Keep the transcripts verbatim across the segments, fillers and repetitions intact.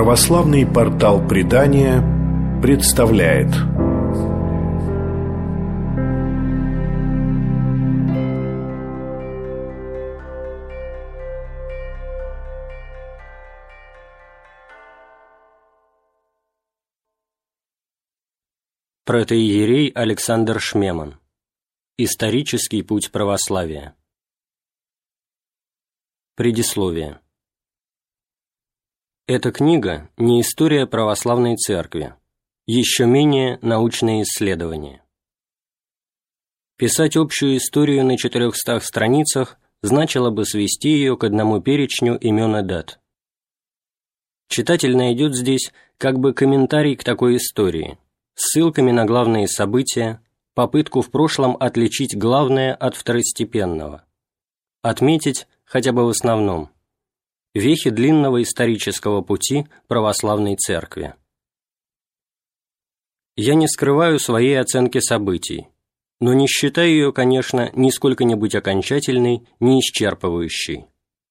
Православный портал Предания представляет. Протоиерей Александр Шмеман. Исторический путь православия. Предисловие. Эта книга не история православной церкви, еще менее научные исследования. Писать общую историю на четырехстах страницах значило бы свести ее к одному перечню имен и дат. Читатель найдет здесь как бы комментарий к такой истории, ссылками на главные события, попытку в прошлом отличить главное от второстепенного, отметить, хотя бы в основном, вехи длинного исторического пути православной церкви. Я не скрываю своей оценки событий, но не считаю ее, конечно, ни сколько-нибудь окончательной, ни исчерпывающей.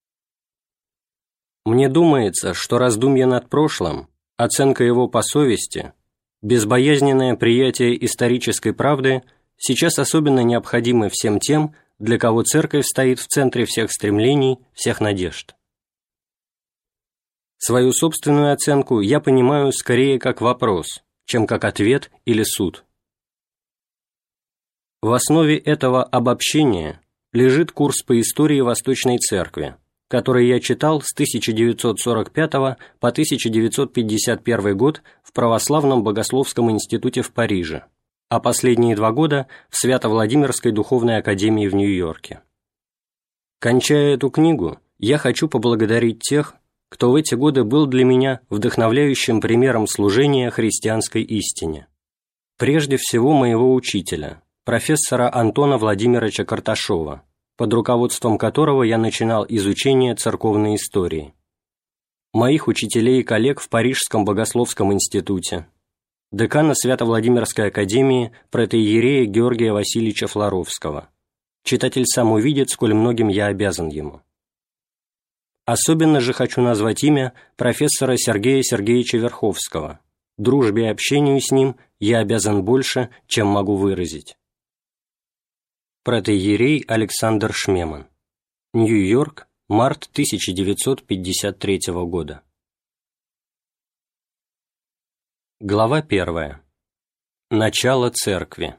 Мне думается, что раздумье над прошлым, оценка его по совести, безбоязненное приятие исторической правды сейчас особенно необходимы всем тем, для кого церковь стоит в центре всех стремлений, всех надежд. Свою собственную оценку я понимаю скорее как вопрос, чем как ответ или суд. В основе этого обобщения лежит курс по истории Восточной Церкви, который я читал с тысяча девятьсот сорок пятого по тысяча девятьсот пятьдесят первый год в Православном Богословском институте в Париже, а последние два года в Свято-Владимирской духовной академии в Нью-Йорке. Кончая эту книгу, я хочу поблагодарить тех, кто в эти годы был для меня вдохновляющим примером служения христианской истине. Прежде всего моего учителя, профессора Антона Владимировича Карташова, под руководством которого я начинал изучение церковной истории, моих учителей и коллег в Парижском Богословском институте, декана Свято-Владимирской академии протоиерея Георгия Васильевича Флоровского. Читатель сам увидит, сколь многим я обязан ему. Особенно же хочу назвать имя профессора Сергея Сергеевича Верховского. Дружбе и общению с ним я обязан больше, чем могу выразить. Протоиерей Александр Шмеман. Нью-Йорк, март тысяча девятьсот пятьдесят третьего года. Глава первая. Начало церкви.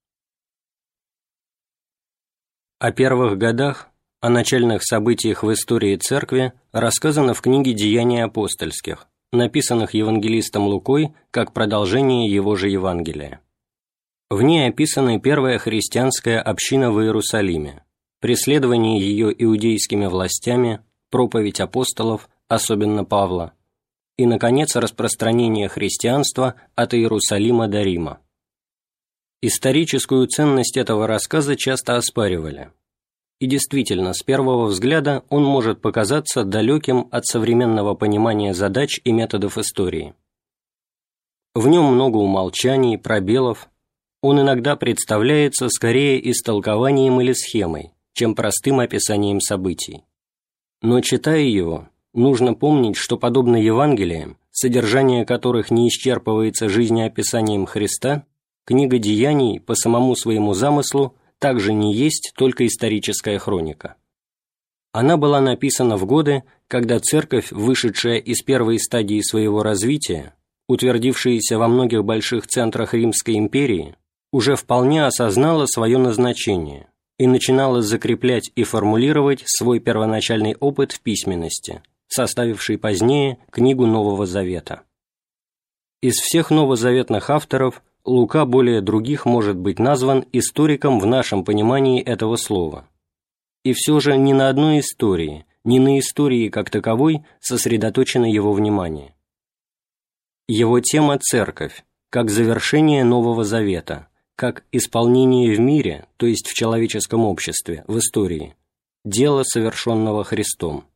О первых годах, о начальных событиях в истории церкви рассказано в книге «Деяния апостольских», написанных евангелистом Лукой как продолжение его же Евангелия. В ней описана первая христианская община в Иерусалиме, преследование ее иудейскими властями, проповедь апостолов, особенно Павла, и, наконец, распространение христианства от Иерусалима до Рима. Историческую ценность этого рассказа часто оспаривали. И действительно, с первого взгляда он может показаться далеким от современного понимания задач и методов истории. В нем много умолчаний, пробелов, он иногда представляется скорее истолкованием или схемой, чем простым описанием событий. Но, читая его, нужно помнить, что, подобно Евангелиям, содержание которых не исчерпывается жизнеописанием Христа, книга «Деяний» по самому своему замыслу также не есть только историческая хроника. Она была написана в годы, когда церковь, вышедшая из первой стадии своего развития, утвердившаяся во многих больших центрах Римской империи, уже вполне осознала свое назначение и начинала закреплять и формулировать свой первоначальный опыт в письменности, составивший позднее книгу Нового Завета. Из всех новозаветных авторов Лука более других может быть назван историком в нашем понимании этого слова. И все же ни на одной истории, ни на истории как таковой сосредоточено его внимание. Его тема – церковь, как завершение Нового Завета, как исполнение в мире, то есть в человеческом обществе, в истории, дела, совершенного Христом.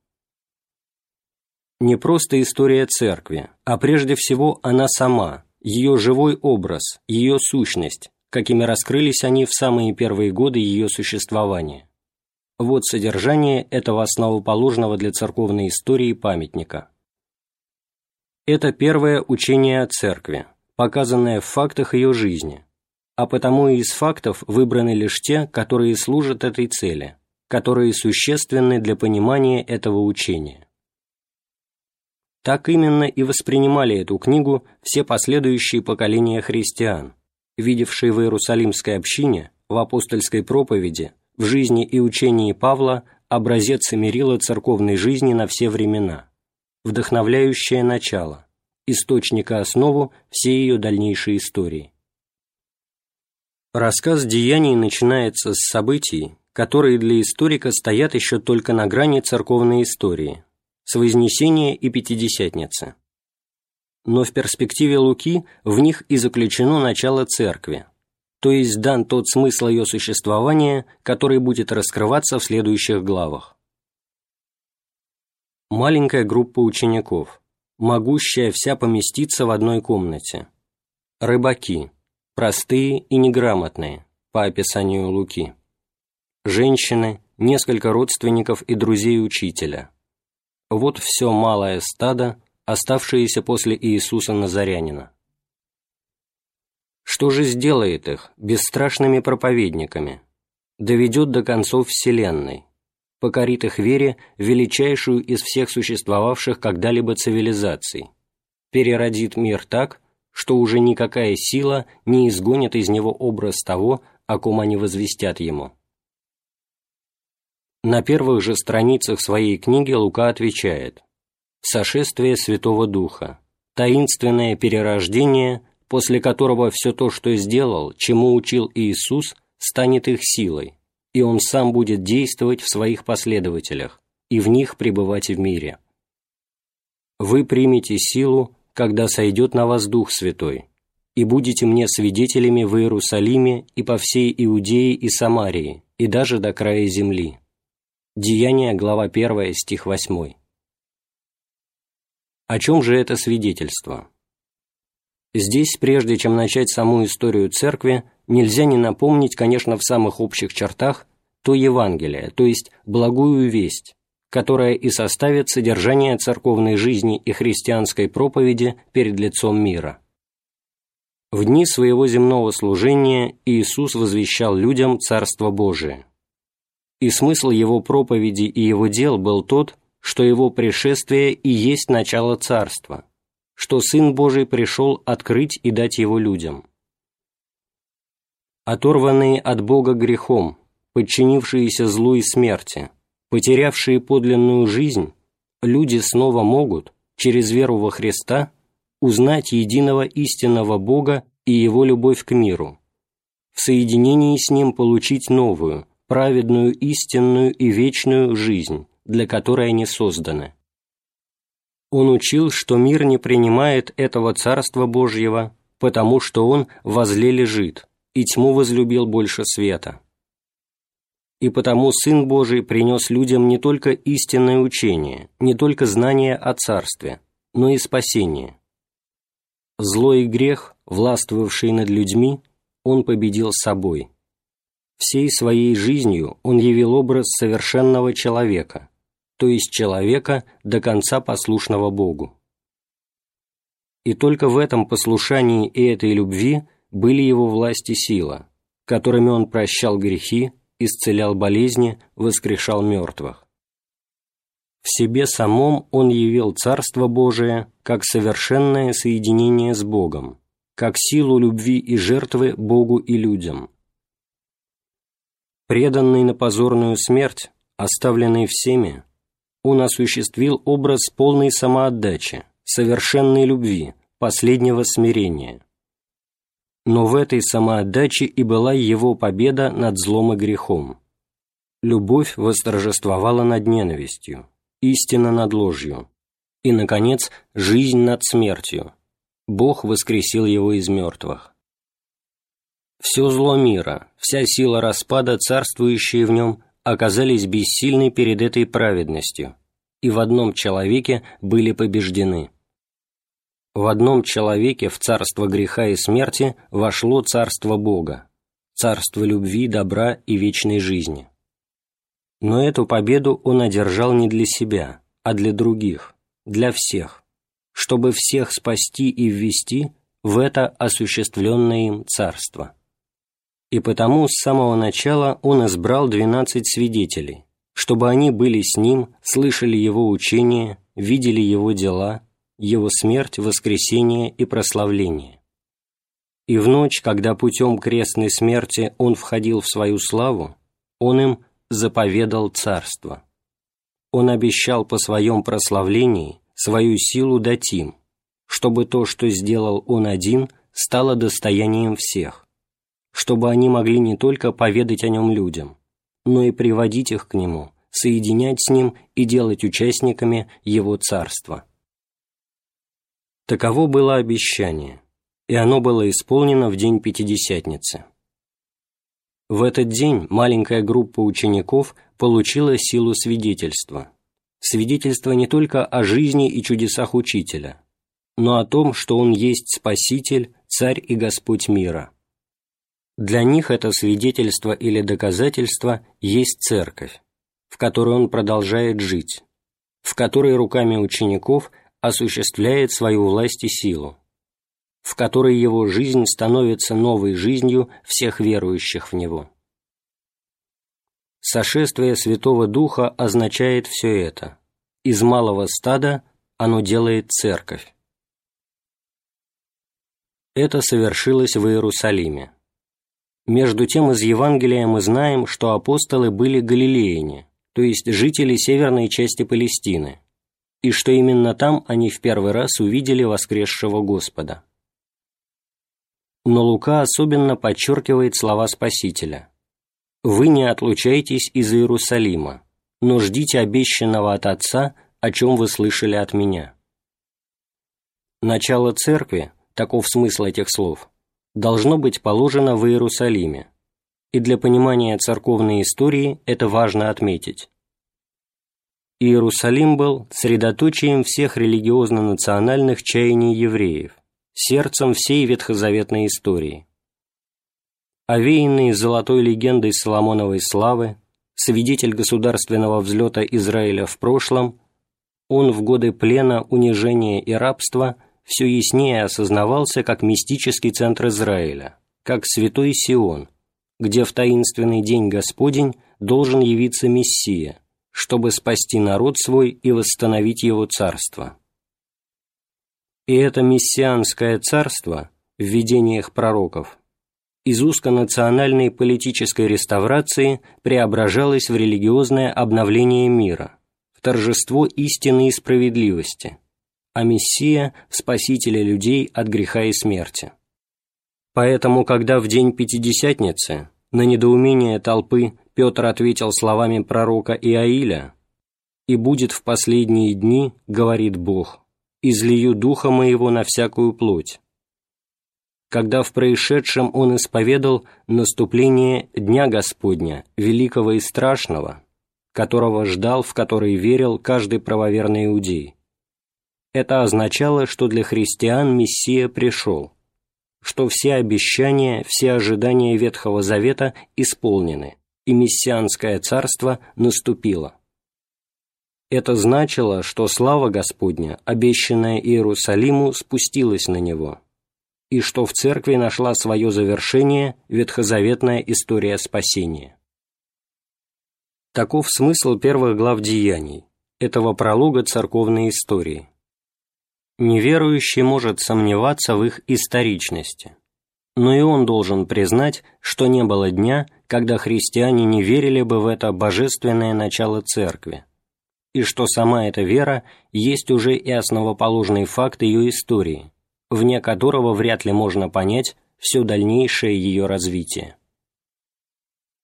Не просто история церкви, а прежде всего она сама, ее живой образ, ее сущность, какими раскрылись они в самые первые годы ее существования. Вот содержание этого основоположного для церковной истории памятника. Это первое учение о Церкви, показанное в фактах ее жизни, а потому и из фактов выбраны лишь те, которые служат этой цели, которые существенны для понимания этого учения. Так именно и воспринимали эту книгу все последующие поколения христиан, видевшие в Иерусалимской общине, в апостольской проповеди, в жизни и учении Павла образец и мерило церковной жизни на все времена, вдохновляющее начало, источник и основу всей ее дальнейшей истории. Рассказ деяний начинается с событий, которые для историка стоят еще только на грани церковной истории, с Вознесения и Пятидесятницы. Но в перспективе Луки в них и заключено начало Церкви, то есть дан тот смысл ее существования, который будет раскрываться в следующих главах. Маленькая группа учеников, могущая вся поместиться в одной комнате. Рыбаки, простые и неграмотные, по описанию Луки. Женщины, несколько родственников и друзей учителя. Вот все малое стадо, оставшееся после Иисуса Назарянина. Что же сделает их бесстрашными проповедниками? Доведет до концов вселенной, покорит их вере величайшую из всех существовавших когда-либо цивилизаций, переродит мир так, что уже никакая сила не изгонит из него образ того, о ком они возвестят ему. На первых же страницах своей книги Лука отвечает: «Сошествие Святого Духа, таинственное перерождение, после которого все то, что сделал, чему учил Иисус, станет их силой, и Он сам будет действовать в своих последователях и в них пребывать в мире. Вы примете силу, когда сойдет на вас Дух Святой, и будете мне свидетелями в Иерусалиме и по всей Иудее и Самарии, и даже до края земли». Деяния, глава первая, стих восьмой. О чем же это свидетельство? Здесь, прежде чем начать саму историю Церкви, нельзя не напомнить, конечно, в самых общих чертах, то Евангелие, то есть благую весть, которая и составит содержание церковной жизни и христианской проповеди перед лицом мира. В дни своего земного служения Иисус возвещал людям Царство Божие. И смысл его проповеди и его дел был тот, что его пришествие и есть начало Царства, что Сын Божий пришел открыть и дать его людям. Оторванные от Бога грехом, подчинившиеся злу и смерти, потерявшие подлинную жизнь, люди снова могут, через веру во Христа, узнать единого истинного Бога и Его любовь к миру, в соединении с Ним получить новую, праведную, истинную и вечную жизнь, для которой они созданы. Он учил, что мир не принимает этого Царства Божьего, потому что он во зле лежит, и тьму возлюбил больше света. И потому Сын Божий принес людям не только истинное учение, не только знание о Царстве, но и спасение. Зло и грех, властвовавшие над людьми, он победил собой. Всей своей жизнью он явил образ совершенного человека, то есть человека, до конца послушного Богу. И только в этом послушании и этой любви были его власть и сила, которыми он прощал грехи, исцелял болезни, воскрешал мертвых. В себе самом он явил Царство Божие как совершенное соединение с Богом, как силу любви и жертвы Богу и людям. Преданный на позорную смерть, оставленный всеми, он осуществил образ полной самоотдачи, совершенной любви, последнего смирения. Но в этой самоотдаче и была его победа над злом и грехом. Любовь восторжествовала над ненавистью, истина над ложью, и, наконец, жизнь над смертью. Бог воскресил его из мертвых. Все зло мира, вся сила распада, царствующие в нем, оказались бессильны перед этой праведностью, и в одном человеке были побеждены. В одном человеке в царство греха и смерти вошло царство Бога, царство любви, добра и вечной жизни. Но эту победу он одержал не для себя, а для других, для всех, чтобы всех спасти и ввести в это осуществленное им царство. И потому с самого начала он избрал двенадцать свидетелей, чтобы они были с ним, слышали его учение, видели его дела, его смерть, воскресение и прославление. И в ночь, когда путем крестной смерти он входил в свою славу, он им заповедал царство. Он обещал по своем прославлении свою силу дать им, чтобы то, что сделал он один, стало достоянием всех, чтобы они могли не только поведать о нем людям, но и приводить их к нему, соединять с ним и делать участниками его царства. Таково было обещание, и оно было исполнено в день Пятидесятницы. В этот день маленькая группа учеников получила силу свидетельства. Свидетельство не только о жизни и чудесах Учителя, но о том, что Он есть Спаситель, Царь и Господь мира. Для них это свидетельство или доказательство есть Церковь, в которой Он продолжает жить, в которой руками учеников осуществляет свою власть и силу, в которой Его жизнь становится новой жизнью всех верующих в Него. Сошествие Святого Духа означает все это. Из малого стада оно делает Церковь. Это совершилось в Иерусалиме. Между тем из Евангелия мы знаем, что апостолы были галилеяне, то есть жители северной части Палестины, и что именно там они в первый раз увидели воскресшего Господа. Но Лука особенно подчеркивает слова Спасителя: «Вы не отлучайтесь из Иерусалима, но ждите обещанного от Отца, о чем вы слышали от Меня». Начало Церкви, таков смысл этих слов, должно быть положено в Иерусалиме, и для понимания церковной истории это важно отметить. Иерусалим был средоточием всех религиозно-национальных чаяний евреев, сердцем всей ветхозаветной истории. Овеянный золотой легендой Соломоновой славы, свидетель государственного взлета Израиля в прошлом, он в годы плена, унижения и рабства все яснее осознавался как мистический центр Израиля, как святой Сион, где в таинственный день Господень должен явиться Мессия, чтобы спасти народ свой и восстановить его царство. И это мессианское царство в видениях пророков из узконациональной политической реставрации преображалось в религиозное обновление мира, в торжество истины и справедливости, а Мессия – в спасителя людей от греха и смерти. Поэтому, когда в день Пятидесятницы на недоумение толпы Петр ответил словами пророка Иаиля: «И будет в последние дни, говорит Бог, излию Духа Моего на всякую плоть», когда в происшедшем он исповедал наступление Дня Господня, великого и страшного, которого ждал, в который верил каждый правоверный иудей. Это означало, что для христиан Мессия пришел, что все обещания, все ожидания Ветхого Завета исполнены, и мессианское царство наступило. Это значило, что слава Господня, обещанная Иерусалиму, спустилась на него, и что в Церкви нашла свое завершение ветхозаветная история спасения. Таков смысл первых глав Деяний, этого пролога церковной истории. Неверующий может сомневаться в их историчности, но и он должен признать, что не было дня, когда христиане не верили бы в это божественное начало Церкви, и что сама эта вера есть уже и основоположный факт ее истории, вне которого вряд ли можно понять все дальнейшее ее развитие.